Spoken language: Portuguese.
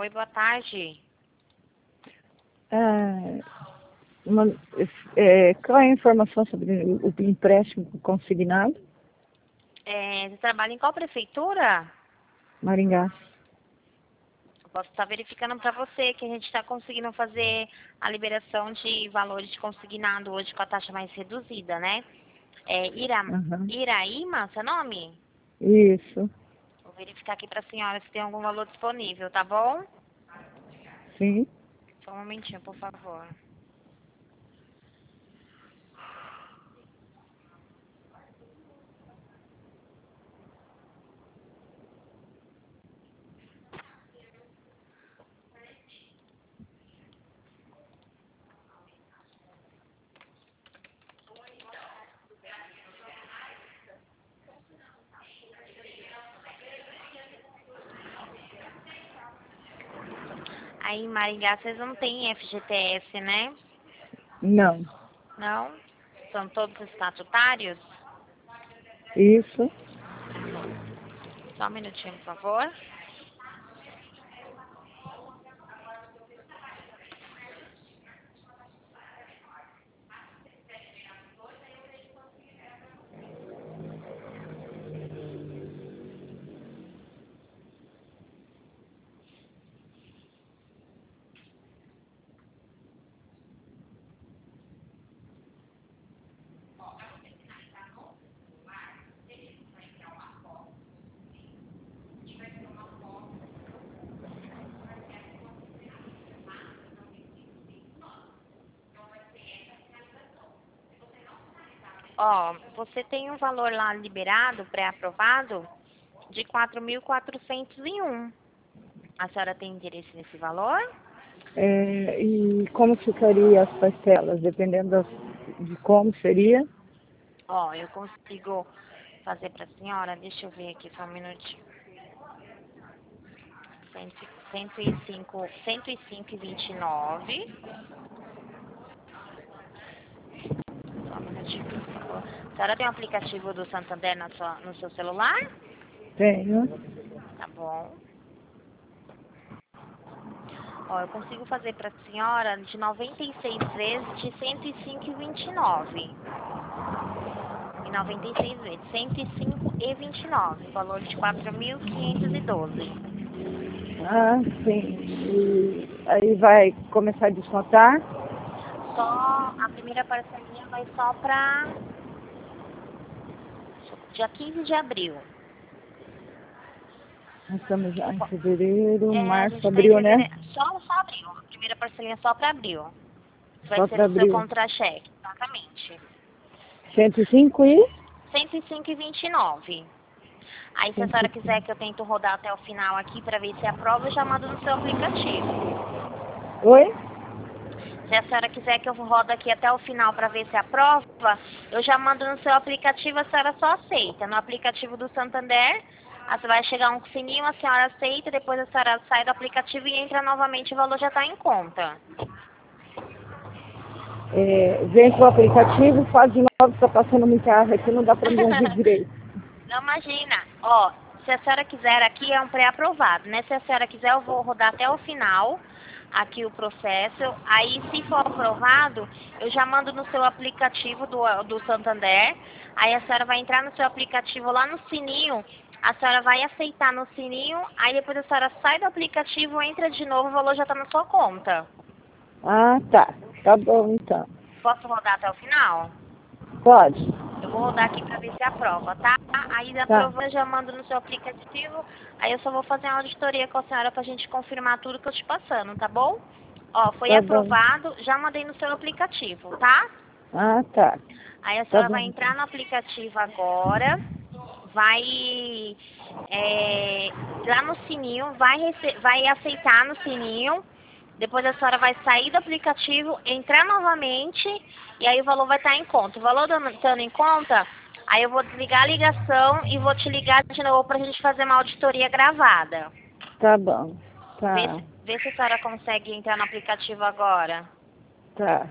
Oi, boa tarde. Uma- qual é a informação sobre o empréstimo consignado? Você trabalha em qual prefeitura? Maringá. Eu posso estar verificando para você que a gente está conseguindo fazer a liberação de valores de consignado hoje com a taxa mais reduzida, né? Aham. Iraíma, seu nome? Isso, Vou verificar aqui para a senhora se tem algum valor disponível, tá bom? sim. Só um momentinho, por favor. Aí em Maringá vocês não têm FGTS, né? Não. Não? São todos estatutários? Isso. Só um minutinho, por favor. Ó, você tem um valor lá liberado, pré-aprovado, de 4.401. A senhora tem interesse nesse valor? E como ficaria as parcelas, dependendo de como seria? Ó, eu consigo fazer para a senhora, deixa eu ver aqui só um minutinho. 105,29. Só um minutinho, por favor. A senhora tem o aplicativo do Santander no seu celular? Tenho. Tá bom. Ó, eu consigo fazer para a senhora de 96 vezes de 105,29. E 96 vezes 105,29. Valor de 4.512. Ah, sim. E aí vai começar a descontar? Só a primeira parcelinha vai só para dia 15 de abril. Nós estamos já em fevereiro, A março, gente está em abril, né? fevereiro. Só abril. A primeira parcelinha só para abril. Vai Só ser para no seu abril. contra-cheque. Exatamente. 105 e? 105,29. Aí, se a senhora 105. quiser que eu tento rodar até o final aqui para ver se aprova, eu já mando no seu aplicativo. Oi? Se a senhora quiser que eu rodo aqui até o final para ver se aprova, eu já mando no seu aplicativo, a senhora só aceita. No aplicativo do Santander, vai chegar um sininho, a senhora aceita, depois a senhora sai do aplicativo e entra novamente, o valor já está em conta. Vem com o aplicativo, faz de novo, está passando um carro aqui, não dá para me ouvir direito. Não imagina. Ó, se a senhora quiser aqui é um pré-aprovado, né? Se a senhora quiser eu vou rodar até o final aqui o processo. Aí se for aprovado, eu já mando no seu aplicativo do Santander. Aí a senhora vai entrar no seu aplicativo lá no sininho. A senhora vai aceitar no sininho, aí depois a senhora sai do aplicativo, entra de novo, o valor já está na sua conta. Ah, tá. Tá bom, então. Posso rodar até o final? Pode? Eu vou rodar aqui para ver se aprova, tá? Aí Tá. aprovou, eu já mando no seu aplicativo. Aí eu só vou fazer uma auditoria com a senhora pra gente confirmar tudo que eu te passando, tá bom? Ó, foi Tá bom. aprovado, já mandei no seu aplicativo, tá? Ah, tá. Aí a Tá senhora bom, vai então. entrar no aplicativo agora, vai lá no sininho, vai aceitar no sininho. Depois a senhora vai sair do aplicativo, entrar novamente e aí o valor vai estar em conta. O valor estando em conta, aí eu vou desligar a ligação e vou te ligar de novo pra gente fazer uma auditoria gravada. Tá bom. Vê Tá. se, vê se a senhora consegue entrar no aplicativo agora. Tá.